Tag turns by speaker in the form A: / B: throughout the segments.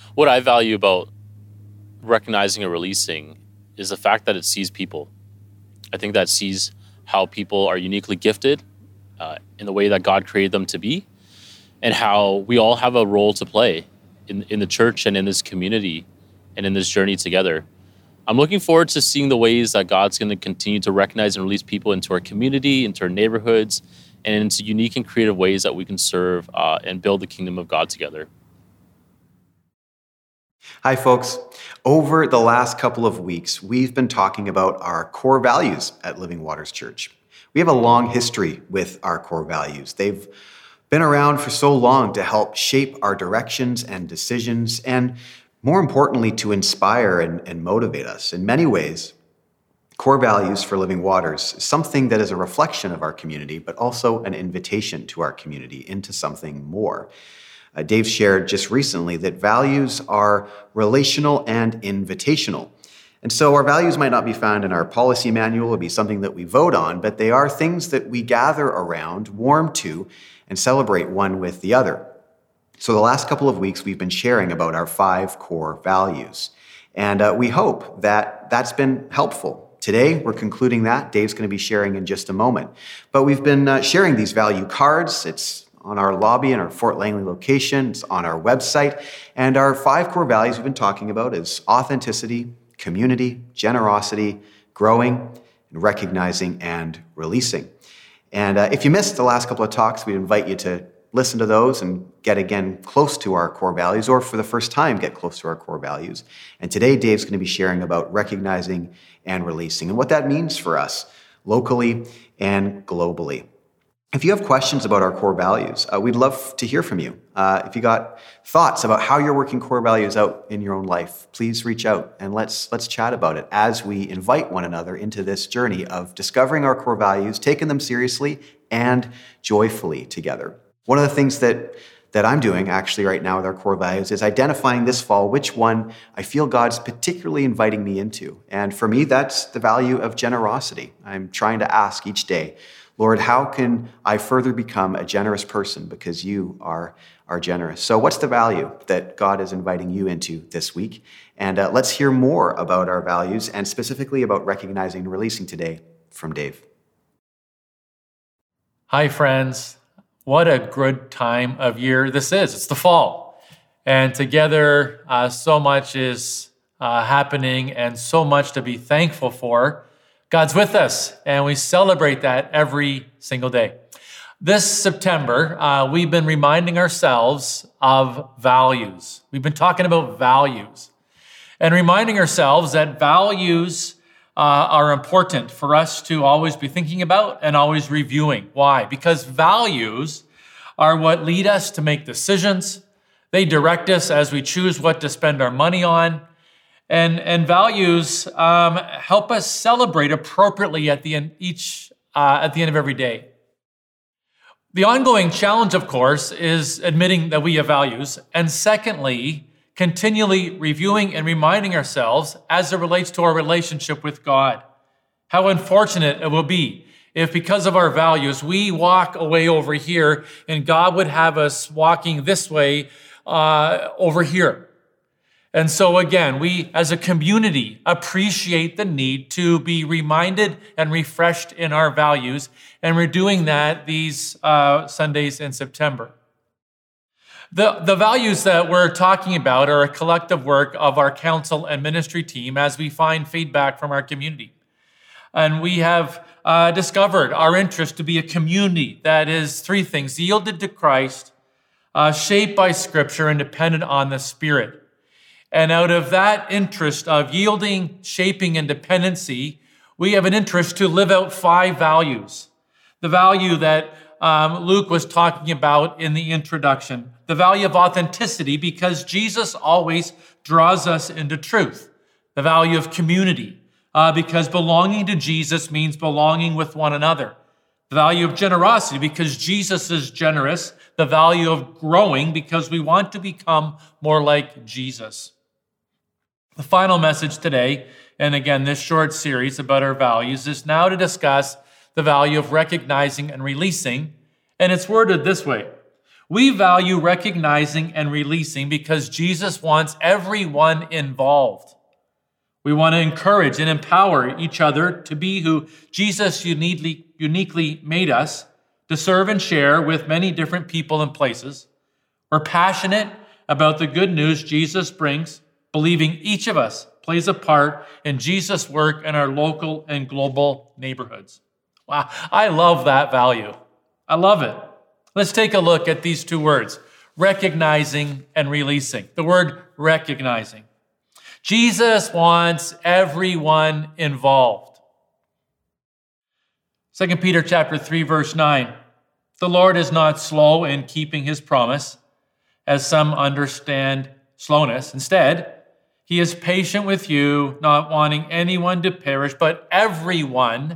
A: What I value about recognizing and releasing is the fact that it sees people. I think that sees how people are uniquely gifted in the way that God created them to be, and how we all have a role to play in the church and in this community and in this journey together. I'm looking forward to seeing the ways that God's going to continue to recognize and release people into our community, into our neighborhoods, and into unique and creative ways that we can serve and build the kingdom of God together.
B: Hi, folks. Over the last couple of weeks, we've been talking about our core values at Living Waters Church. We have a long history with our core values. They've been around for so long to help shape our directions and decisions, and more importantly, to inspire and motivate us. In many ways, core values for Living Waters is something that is a reflection of our community, but also an invitation to our community into something more. Dave shared just recently that values are relational and invitational. And so our values might not be found in our policy manual or be something that we vote on, but they are things that we gather around, warm to, and celebrate one with the other. So the last couple of weeks, we've been sharing about our 5 core values. And we hope that that's been helpful. Today, we're concluding that. Dave's going to be sharing in just a moment. But we've been sharing these value cards. It's on our lobby in our Fort Langley location. It's on our website. And our 5 core values we've been talking about is authenticity, community, generosity, growing, and recognizing and releasing. And if you missed the last couple of talks, we invite you to listen to those and get again close to our core values, or for the first time, get close to our core values. And today, Dave's going to be sharing about recognizing and releasing and what that means for us locally and globally. If you have questions about our core values, we'd love to hear from you. If you got thoughts about how you're working core values out in your own life, please reach out and let's chat about it as we invite one another into this journey of discovering our core values, taking them seriously and joyfully together. One of the things that I'm doing actually right now with our core values is identifying this fall which one I feel God's particularly inviting me into. And for me, that's the value of generosity. I'm trying to ask each day, Lord, how can I further become a generous person because you are generous? So what's the value that God is inviting you into this week? And let's hear more about our values and specifically about recognizing and releasing today from Dave.
C: Hi, friends. What a good time of year this is. It's the fall. And together, so much is happening and so much to be thankful for. God's with us, and we celebrate that every single day. This September, we've been reminding ourselves of values. We've been talking about values and reminding ourselves that values are important for us to always be thinking about and always reviewing. Why? Because values are what lead us to make decisions. They direct us as we choose what to spend our money on. And values help us celebrate appropriately at the end of every day. The ongoing challenge, of course, is admitting that we have values, and secondly, continually reviewing and reminding ourselves as it relates to our relationship with God. How unfortunate it will be if, because of our values, we walk away over here and God would have us walking this way over here. And so again, we as a community appreciate the need to be reminded and refreshed in our values, and we're doing that these Sundays in September. The values that we're talking about are a collective work of our council and ministry team as we find feedback from our community. And we have discovered our interest to be a community that is 3 things: yielded to Christ, shaped by Scripture, and dependent on the Spirit. And out of that interest of yielding, shaping, and dependency, we have an interest to live out 5 values. The value that Luke was talking about in the introduction, the value of authenticity, because Jesus always draws us into truth. The value of community, because belonging to Jesus means belonging with one another. The value of generosity, because Jesus is generous. The value of growing, because we want to become more like Jesus. The final message today, and again, this short series about our values, is now to discuss the value of recognizing and releasing, and it's worded this way: We value recognizing and releasing because Jesus wants everyone involved. We want to encourage and empower each other to be who Jesus uniquely made us, to serve and share with many different people and places. We're passionate about the good news Jesus brings, believing each of us plays a part in Jesus' work in our local and global neighborhoods. Wow, I love that value. I love it. Let's take a look at these two words, recognizing and releasing. The word recognizing. Jesus wants everyone involved. 2 Peter chapter 3, verse 9. The Lord is not slow in keeping his promise, as some understand slowness. Instead, he is patient with you, not wanting anyone to perish, but everyone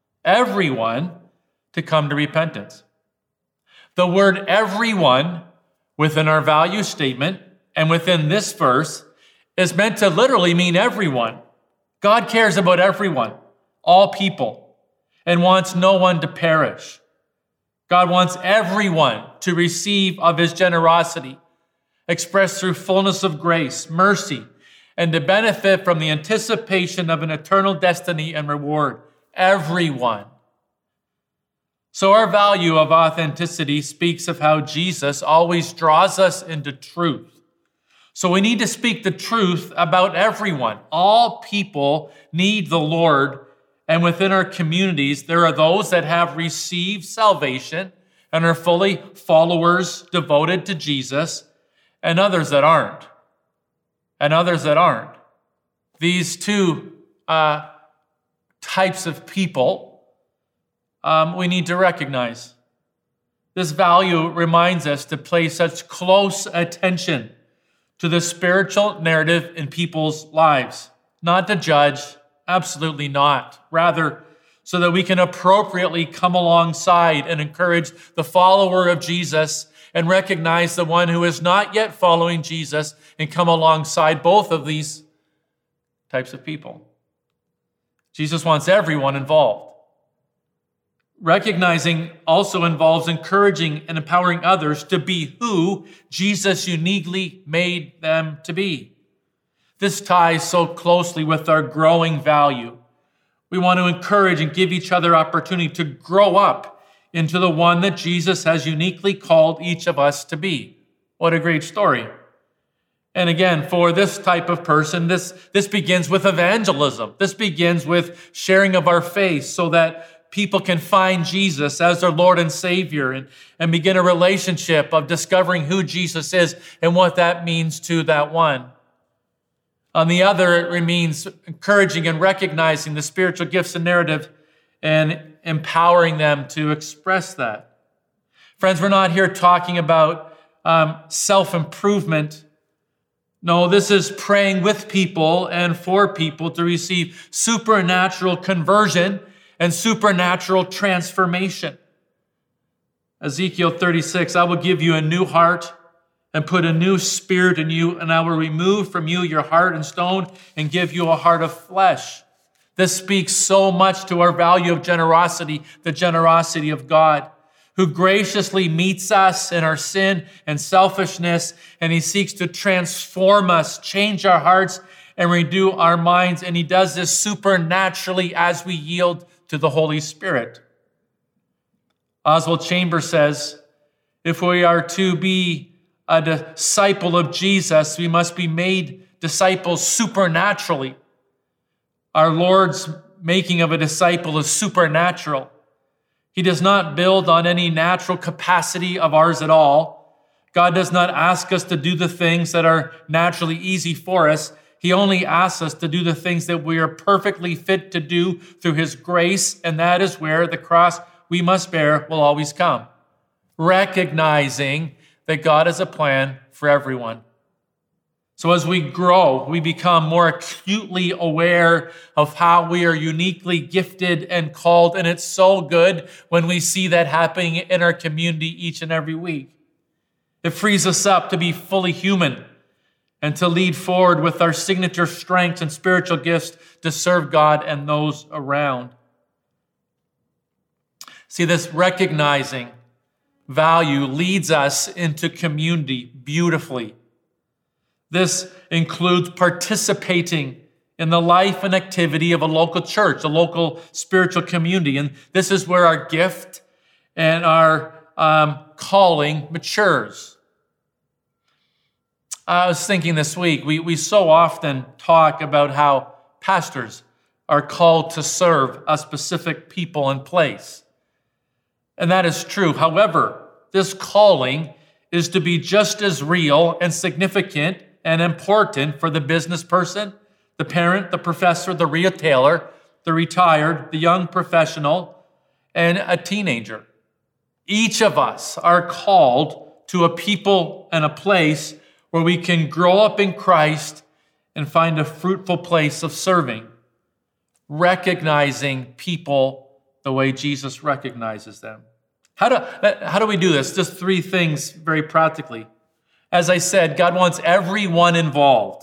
C: to come to repentance. The word everyone within our value statement and within this verse is meant to literally mean everyone. God cares about everyone, all people, and wants no one to perish. God wants everyone to receive of his generosity, expressed through fullness of grace, mercy, and to benefit from the anticipation of an eternal destiny and reward. Everyone. So our value of authenticity speaks of how Jesus always draws us into truth. So we need to speak the truth about everyone. All people need the Lord, and within our communities, there are those that have received salvation and are fully followers devoted to Jesus, and others that aren't. These two types of people we need to recognize. This value reminds us to pay such close attention to the spiritual narrative in people's lives, not to judge, absolutely not. Rather, so that we can appropriately come alongside and encourage the follower of Jesus and recognize the one who is not yet following Jesus and come alongside both of these types of people. Jesus wants everyone involved. Recognizing also involves encouraging and empowering others to be who Jesus uniquely made them to be. This ties so closely with our growing value. We want to encourage and give each other opportunity to grow up into the one that Jesus has uniquely called each of us to be. What a great story. And again, for this type of person, this begins with evangelism. This begins with sharing of our faith so that people can find Jesus as their Lord and Savior and begin a relationship of discovering who Jesus is and what that means to that one. On the other, it means encouraging and recognizing the spiritual gifts and narrative and empowering them to express that. Friends, we're not here talking about self-improvement. No, this is praying with people and for people to receive supernatural conversion and supernatural transformation. Ezekiel 36, I will give you a new heart and put a new spirit in you, and I will remove from you your heart and stone and give you a heart of flesh. This speaks so much to our value of generosity, the generosity of God, who graciously meets us in our sin and selfishness, and he seeks to transform us, change our hearts, and renew our minds, and he does this supernaturally as we yield to the Holy Spirit. Oswald Chambers says, if we are to be a disciple of Jesus, we must be made disciples supernaturally. Our Lord's making of a disciple is supernatural. He does not build on any natural capacity of ours at all. God does not ask us to do the things that are naturally easy for us. He only asks us to do the things that we are perfectly fit to do through his grace, and that is where the cross we must bear will always come. Recognizing that God has a plan for everyone. So as we grow, we become more acutely aware of how we are uniquely gifted and called, and it's so good when we see that happening in our community each and every week. It frees us up to be fully human and to lead forward with our signature strengths and spiritual gifts to serve God and those around. See, this recognizing value leads us into community beautifully. This includes participating in the life and activity of a local church, a local spiritual community. And this is where our gift and our calling matures. I was thinking this week, we so often talk about how pastors are called to serve a specific people and place. And that is true. However, this calling is to be just as real and significant and important for the business person, the parent, the professor, the retailer, the retired, the young professional, and a teenager. Each of us are called to a people and a place where we can grow up in Christ and find a fruitful place of serving, recognizing people the way Jesus recognizes them. How do we do this? Just three things very practically. As I said, God wants everyone involved.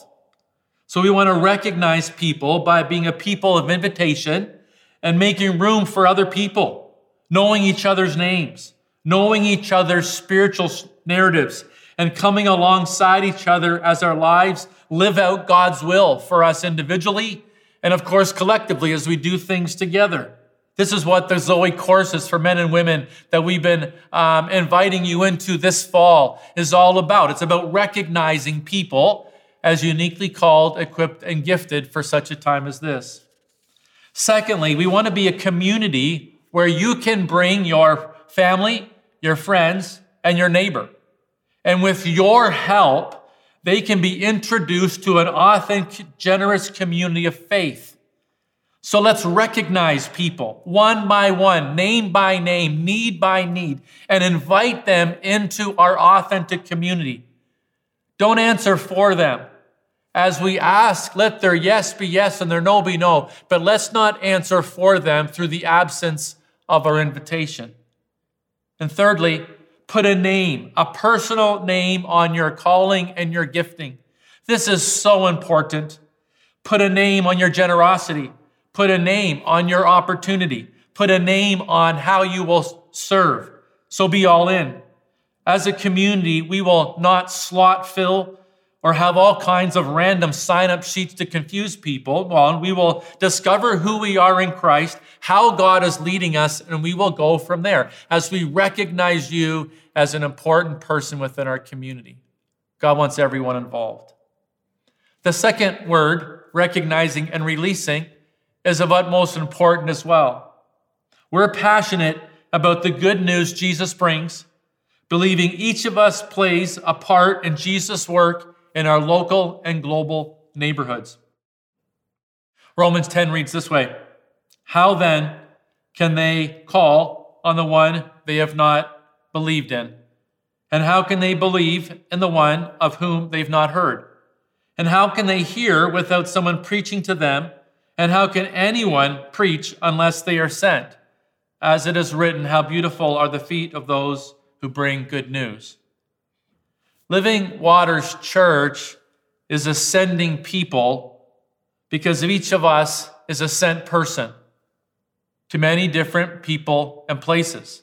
C: So we want to recognize people by being a people of invitation and making room for other people, knowing each other's names, knowing each other's spiritual narratives, and coming alongside each other as our lives live out God's will for us individually and, of course, collectively as we do things together. This is what the Zoe courses for men and women that we've been inviting you into this fall is all about. It's about recognizing people as uniquely called, equipped, and gifted for such a time as this. Secondly, we want to be a community where you can bring your family, your friends, and your neighbor. And with your help, they can be introduced to an authentic, generous community of faith. So let's recognize people one by one, name by name, need by need, and invite them into our authentic community. Don't answer for them. As we ask, let their yes be yes and their no be no, but let's not answer for them through the absence of our invitation. And thirdly, put a name, a personal name on your calling and your gifting. This is so important. Put a name on your generosity. Put a name on your opportunity. Put a name on how you will serve. So be all in. As a community, we will not slot fill or have all kinds of random sign-up sheets to confuse people. Well, we will discover who we are in Christ, how God is leading us, and we will go from there as we recognize you as an important person within our community. God wants everyone involved. The second word, recognizing and releasing, is of utmost importance as well. We're passionate about the good news Jesus brings, believing each of us plays a part in Jesus' work in our local and global neighborhoods. Romans 10 reads this way, "How then can they call on the one they have not believed in? And how can they believe in the one of whom they've not heard? And how can they hear without someone preaching to them? And how can anyone preach unless they are sent? As it is written, how beautiful are the feet of those who bring good news." Living Waters Church is a sending people because each of us is a sent person to many different people and places.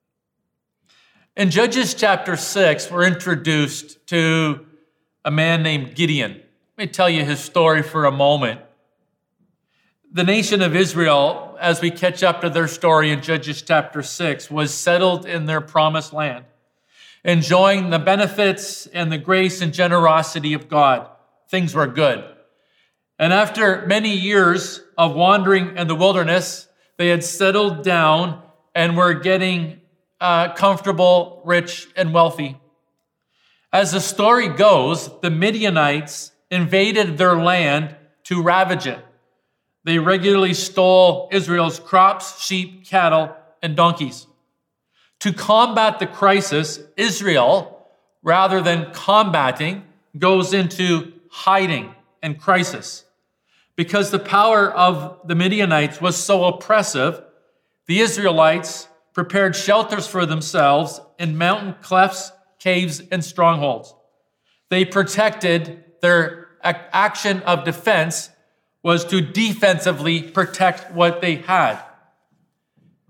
C: In Judges chapter 6, we're introduced to a man named Gideon. Let me tell you his story for a moment. The nation of Israel, as we catch up to their story in Judges chapter 6, was settled in their promised land, enjoying the benefits and the grace and generosity of God. Things were good. And after many years of wandering in the wilderness, they had settled down and were getting comfortable, rich, and wealthy. As the story goes, the Midianites invaded their land to ravage it. They regularly stole Israel's crops, sheep, cattle, and donkeys. To combat the crisis, Israel, rather than combating, goes into hiding and crisis. Because the power of the Midianites was so oppressive, the Israelites prepared shelters for themselves in mountain clefts, caves, and strongholds. They protected their action of defense was to defensively protect what they had.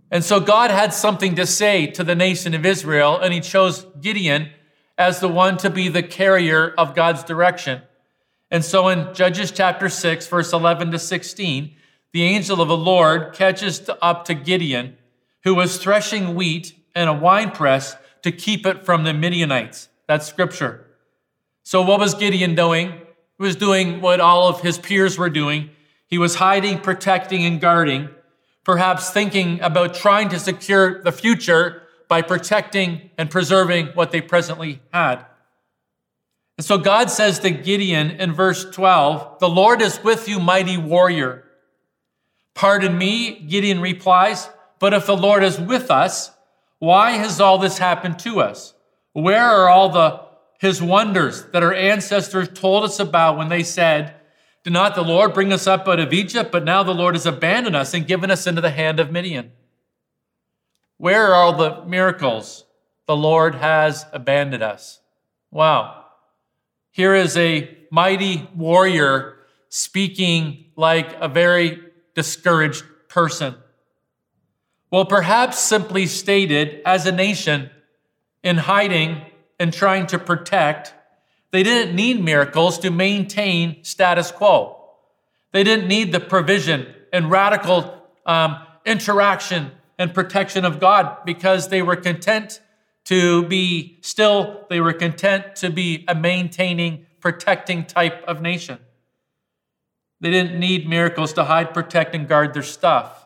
C: And so God had something to say to the nation of Israel, and he chose Gideon as the one to be the carrier of God's direction. And so in Judges chapter 6, verse 11 to 16, the angel of the Lord catches up to Gideon, who was threshing wheat in a winepress to keep it from the Midianites. That's scripture. So what was Gideon doing? He was doing what all of his peers were doing. He was hiding, protecting, and guarding, perhaps thinking about trying to secure the future by protecting and preserving what they presently had. And so God says to Gideon in verse 12, "The Lord is with you, mighty warrior." "Pardon me," Gideon replies, "but if the Lord is with us, why has all this happened to us? Where are all his wonders that our ancestors told us about when they said, 'Did not the Lord bring us up out of Egypt?' But now the Lord has abandoned us and given us into the hand of Midian." Where are all the miracles? The Lord has abandoned us. Wow. Here is a mighty warrior speaking like a very discouraged person. Well, perhaps simply stated, as a nation in hiding and trying to protect, they didn't need miracles to maintain status quo. They didn't need the provision and radical interaction and protection of God because they were content to be still, they were content to be a maintaining, protecting type of nation. They didn't need miracles to hide, protect, and guard their stuff.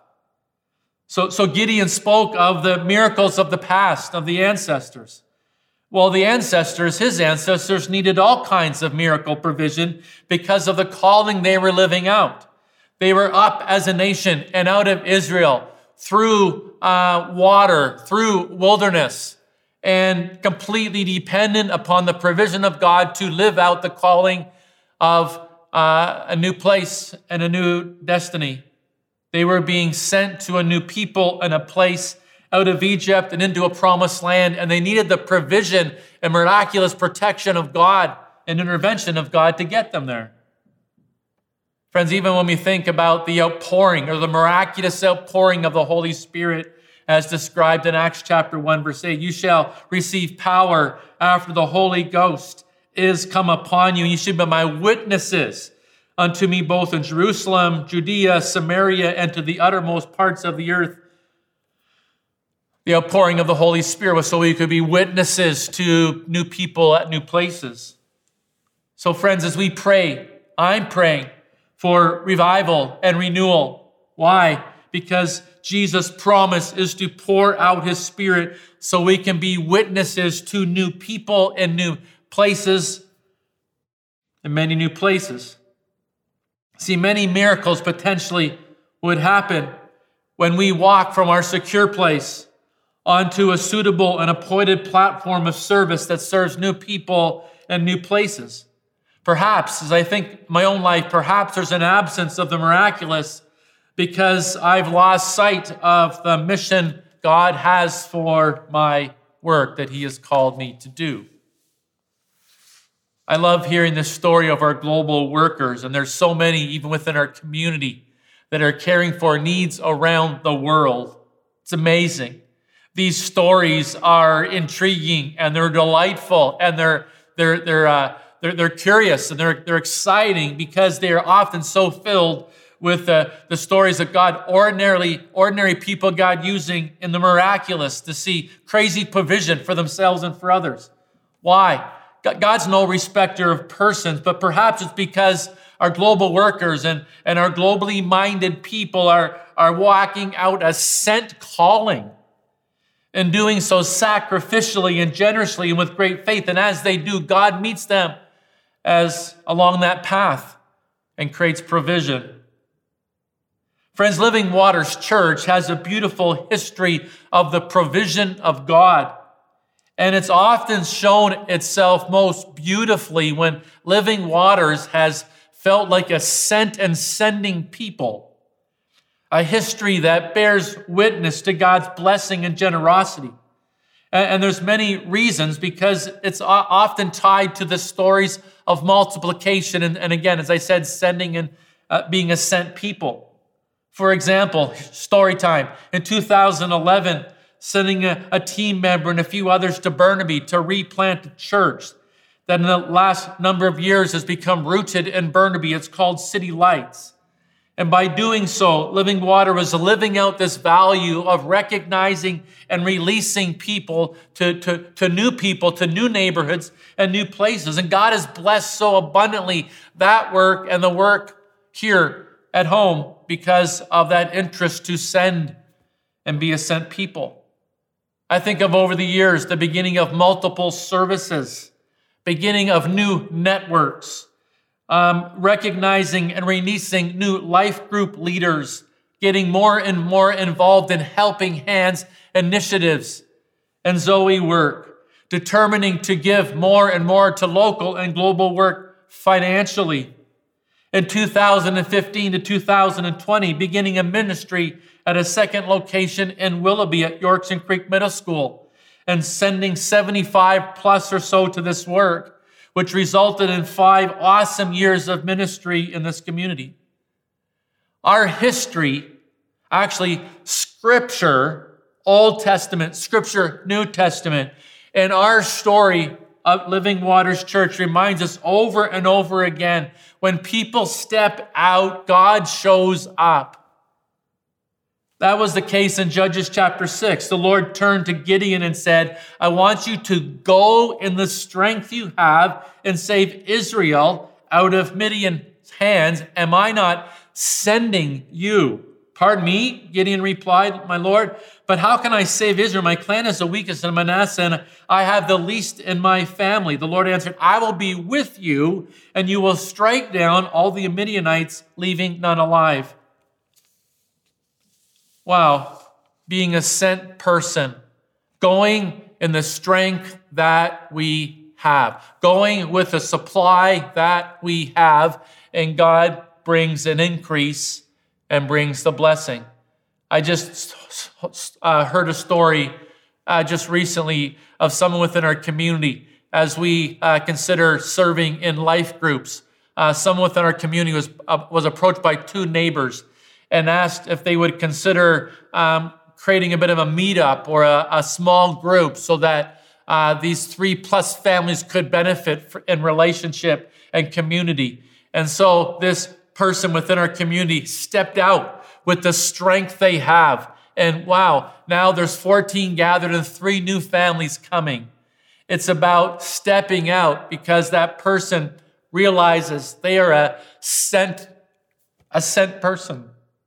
C: So Gideon spoke of the miracles of the past, of the ancestors. Well, his ancestors needed all kinds of miracle provision because of the calling they were living out. They were up as a nation and out of Israel through water, through wilderness, and completely dependent upon the provision of God to live out the calling of a new place and a new destiny. They were being sent to a new people and a place out of Egypt and into a promised land, and they needed the provision and miraculous protection of God and intervention of God to get them there. Friends, even when we think about the outpouring or the miraculous outpouring of the Holy Spirit as described in Acts chapter 1, verse 8, "You shall receive power after the Holy Ghost is come upon you, and you shall be my witnesses unto me both in Jerusalem, Judea, Samaria, and to the uttermost parts of the earth." The outpouring of the Holy Spirit was so we could be witnesses to new people at new places. So friends, as we pray, I'm praying for revival and renewal. Why? Because Jesus' promise is to pour out his Spirit so we can be witnesses to new people and new places and many new places. See, many miracles potentially would happen when we walk from our secure place onto a suitable and appointed platform of service that serves new people and new places. Perhaps, as I think my own life, perhaps there's an absence of the miraculous because I've lost sight of the mission God has for my work that he has called me to do. I love hearing the story of our global workers, and there's so many, even within our community, that are caring for needs around the world. It's amazing. These stories are intriguing and they're delightful and they're curious and they're exciting because they are often so filled with the stories of God, ordinary people God using in the miraculous to see crazy provision for themselves and for others. Why? God's no respecter of persons, but perhaps it's because our global workers and our globally minded people are walking out a sent calling and doing so sacrificially and generously and with great faith. And as they do, God meets them as along that path and creates provision. Friends, Living Waters Church has a beautiful history of the provision of God. And it's often shown itself most beautifully when Living Waters has felt like a sent and sending people. A history that bears witness to God's blessing and generosity. And there's many reasons because it's often tied to the stories of multiplication. And again, as I said, sending and being a sent people. For example, story time. In 2011, sending a team member and a few others to Burnaby to replant a church that in the last number of years has become rooted in Burnaby. It's called City Lights. And by doing so, Living Water was living out this value of recognizing and releasing people to new neighborhoods and new places. And God has blessed so abundantly that work and the work here at home because of that interest to send and be a sent people. I think of over the years, the beginning of multiple services, beginning of new networks, recognizing and releasing new life group leaders, getting more and more involved in helping hands initiatives and Zoe work, determining to give more and more to local and global work financially. In 2015 to 2020, beginning a ministry at a second location in Willoughby at Yorkson Creek Middle School and sending 75 plus or so to this work, which resulted in 5 awesome years of ministry in this community. Our history, actually Scripture, Old Testament, Scripture, New Testament, and our story of Living Waters Church reminds us over and over again, when people step out, God shows up. That was the case in Judges chapter 6. The Lord turned to Gideon and said, I want you to go in the strength you have and save Israel out of Midian's hands. Am I not sending you? Pardon me, Gideon replied, my Lord, but how can I save Israel? My clan is the weakest in Manasseh, and I have the least in my family. The Lord answered, I will be with you, and you will strike down all the Midianites, leaving none alive. Wow, being a sent person, going in the strength that we have, going with the supply that we have, and God brings an increase and brings the blessing. I just heard a story just recently of someone within our community as we consider serving in life groups. Someone within our community was approached by 2 neighbors and asked if they would consider creating a bit of a meetup or a small group so that these 3+ families could benefit in relationship and community. And so this person within our community stepped out with the strength they have. And wow, now there's 14 gathered and 3 new families coming. It's about stepping out because that person realizes they are a sent person.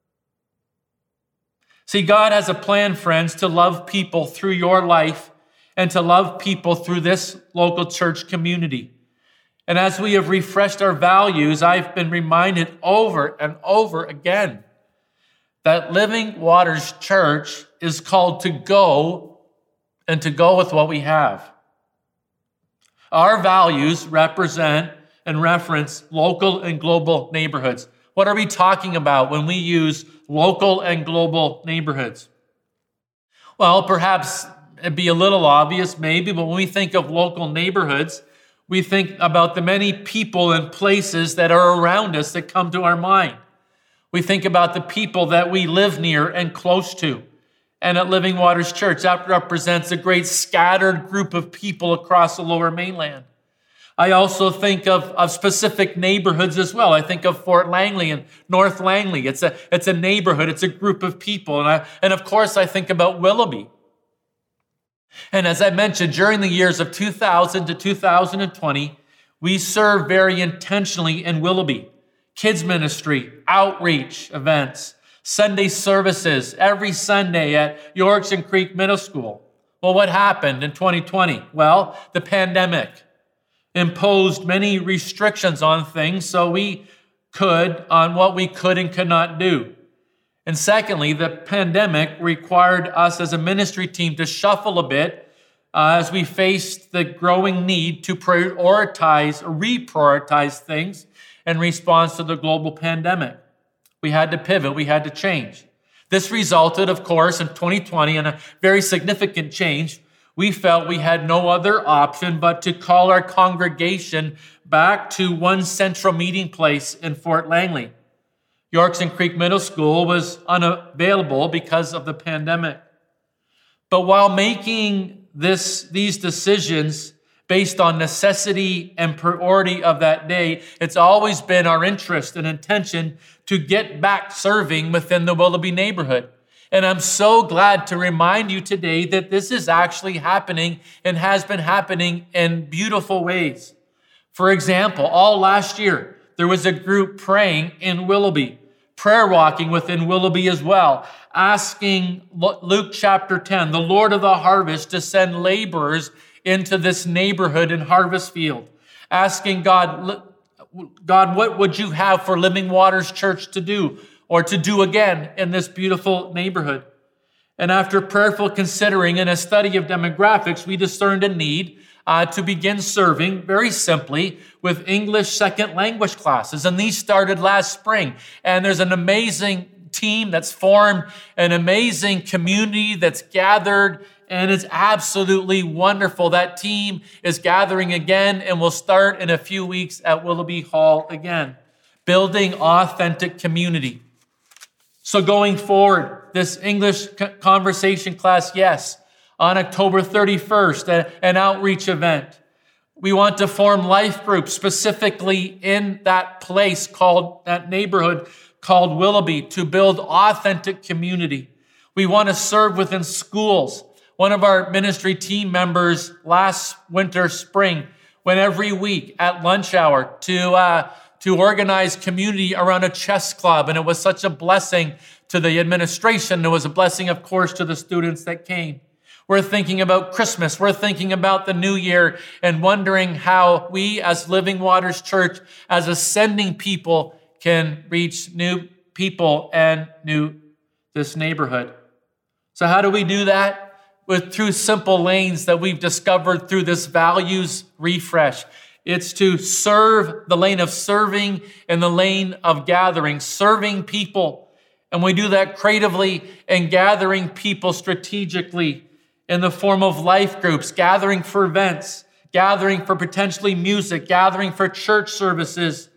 C: See, God has a plan, friends, to love people through your life and to love people through this local church community. And as we have refreshed our values, I've been reminded over and over again that Living Waters Church is called to go and to go with what we have. Our values represent and reference local and global neighborhoods. What are we talking about when we use local and global neighborhoods? Well, perhaps it'd be a little obvious maybe, but when we think of local neighborhoods, we think about the many people and places that are around us that come to our mind. We think about the people that we live near and close to. And at Living Waters Church, that represents a great scattered group of people across the Lower Mainland. I also think of specific neighborhoods as well. I think of Fort Langley and North Langley. It's a neighborhood. It's a group of people. And of course, I think about Willoughby. And as I mentioned, during the years of 2000 to 2020, we served very intentionally in Willoughby. Kids ministry, outreach events, Sunday services every Sunday at Yorkson Creek Middle School. Well, what happened in 2020? Well, the pandemic imposed many restrictions on things, so on what we could and could not do. And secondly, the pandemic required us as a ministry team to shuffle a bit as we faced the growing need to reprioritize things in response to the global pandemic. We had to pivot, we had to change. This resulted, of course, in 2020 in a very significant change. We felt we had no other option but to call our congregation back to one central meeting place in Fort Langley. Yorkson Creek Middle School was unavailable because of the pandemic. But while making these decisions based on necessity and priority of that day, it's always been our interest and intention to get back serving within the Willoughby neighborhood. And I'm so glad to remind you today that this is actually happening and has been happening in beautiful ways. For example, all last year, there was a group praying in Willoughby, prayer walking within Willoughby as well, asking Luke chapter 10, the Lord of the harvest, to send laborers into this neighborhood and harvest field, asking God, what would you have for Living Waters Church to do or to do again in this beautiful neighborhood? And after prayerful considering and a study of demographics, we discerned a need to begin serving very simply with English second language classes. And these started last spring. And there's an amazing team that's formed, an amazing community that's gathered, and it's absolutely wonderful. That team is gathering again and will start in a few weeks at Willoughby Hall again, building authentic community. So going forward, this English conversation class, yes, on October 31st, an outreach event. We want to form life groups specifically in that place that neighborhood called Willoughby, to build authentic community. We want to serve within schools. One of our ministry team members last winter, spring, went every week at lunch hour to organize community around a chess club. And it was such a blessing to the administration. It was a blessing, of course, to the students that came. We're thinking about Christmas. We're thinking about the new year and wondering how we as Living Waters Church, as ascending people, can reach new people and this neighborhood. So how do we do that? Through simple lanes that we've discovered through this values refresh. It's to serve, the lane of serving and the lane of gathering, serving people. And we do that creatively and gathering people strategically in the form of life groups, gathering for events, gathering for potentially music, gathering for church services.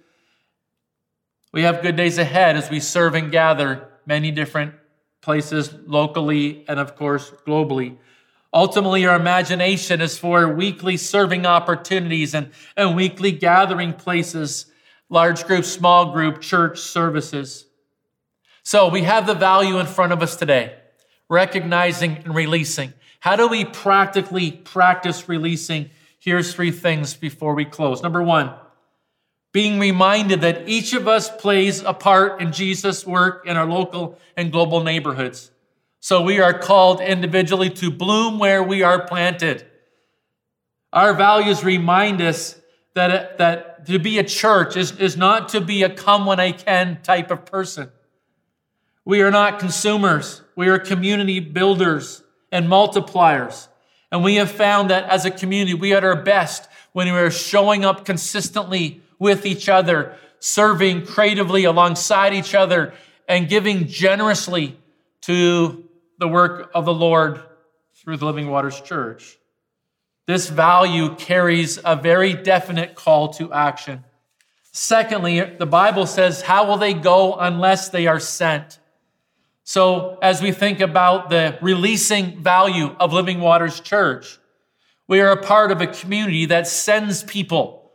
C: We have good days ahead as we serve and gather many different places locally and, of course, globally. Ultimately, our imagination is for weekly serving opportunities and weekly gathering places, large group, small group, church services. So we have the value in front of us today, recognizing and releasing. How do we practically practice releasing? Here's 3 things before we close. Number 1, being reminded that each of us plays a part in Jesus' work in our local and global neighborhoods. So we are called individually to bloom where we are planted. Our values remind us that to be a church is not to be a come when I can type of person. We are not consumers. We are community builders and multipliers. And we have found that as a community, we are at our best when we are showing up consistently with each other, serving creatively alongside each other, and giving generously to the work of the Lord through the Living Waters Church. This value carries a very definite call to action. Secondly, the Bible says, how will they go unless they are sent? So as we think about the releasing value of Living Waters Church, we are a part of a community that sends people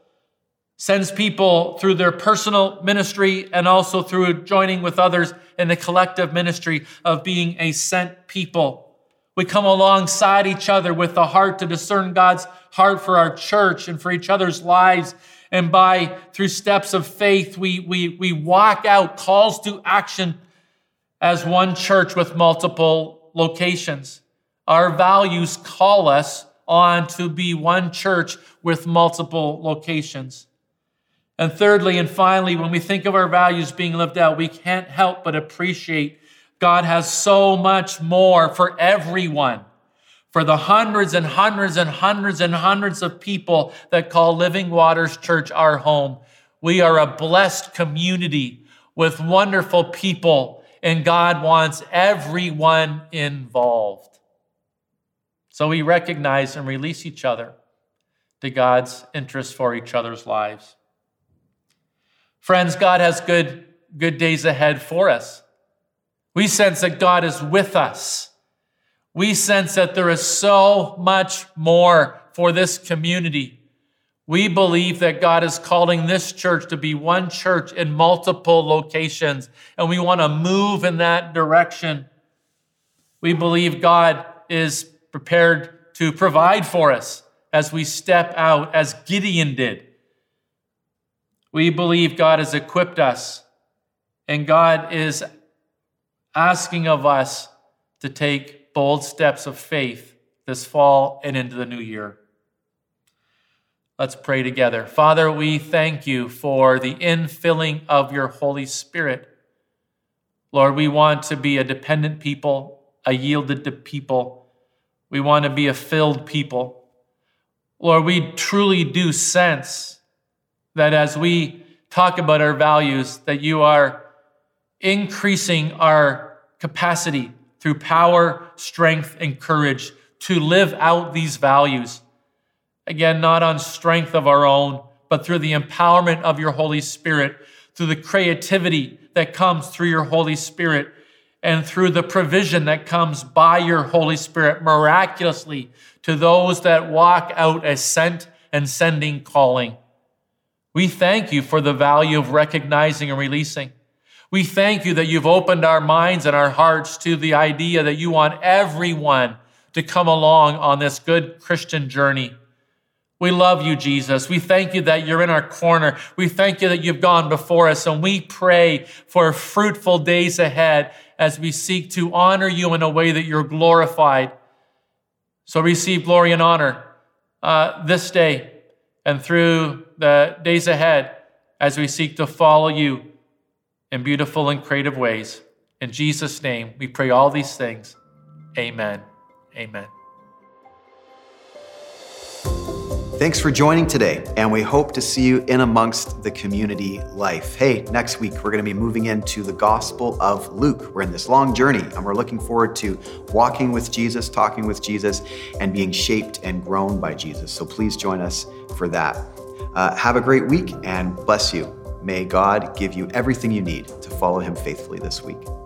C: through their personal ministry and also through joining with others in the collective ministry of being a sent people. We come alongside each other with the heart to discern God's heart for our church and for each other's lives. And through steps of faith, we walk out calls to action as one church with multiple locations. Our values call us on to be one church with multiple locations. And thirdly and finally, when we think of our values being lived out, we can't help but appreciate God has so much more for everyone. For the hundreds and hundreds and hundreds and hundreds of people that call Living Waters Church our home, we are a blessed community with wonderful people, and God wants everyone involved. So we recognize and release each other to God's interest for each other's lives. Friends, God has good good days ahead for us. We sense that God is with us. We sense that there is so much more for this community. We believe that God is calling this church to be one church in multiple locations, and we want to move in that direction. We believe God is prepared to provide for us as we step out, as Gideon did. We believe God has equipped us, and God is asking of us to take bold steps of faith this fall and into the new year. Let's pray together. Father, we thank you for the infilling of your Holy Spirit. Lord, we want to be a dependent people, a yielded people. We want to be a filled people. Lord, we truly do sense that as we talk about our values, that you are increasing our capacity through power, strength, and courage to live out these values. Again, not on strength of our own, but through the empowerment of your Holy Spirit, through the creativity that comes through your Holy Spirit, and through the provision that comes by your Holy Spirit miraculously to those that walk out a sent and sending calling. We thank you for the value of recognizing and releasing. We thank you that you've opened our minds and our hearts to the idea that you want everyone to come along on this good Christian journey. We love you, Jesus. We thank you that you're in our corner. We thank you that you've gone before us, and we pray for fruitful days ahead as we seek to honor you in a way that you're glorified. So receive glory and honor this day and through the days ahead as we seek to follow you in beautiful and creative ways. In Jesus' name, we pray all these things. Amen. Amen.
B: Thanks for joining today, and we hope to see you in amongst the community life. Hey, next week we're going to be moving into the Gospel of Luke. We're in this long journey, and we're looking forward to walking with Jesus, talking with Jesus, and being shaped and grown by Jesus. So please join us for that. Have a great week, and bless you. May God give you everything you need to follow him faithfully this week.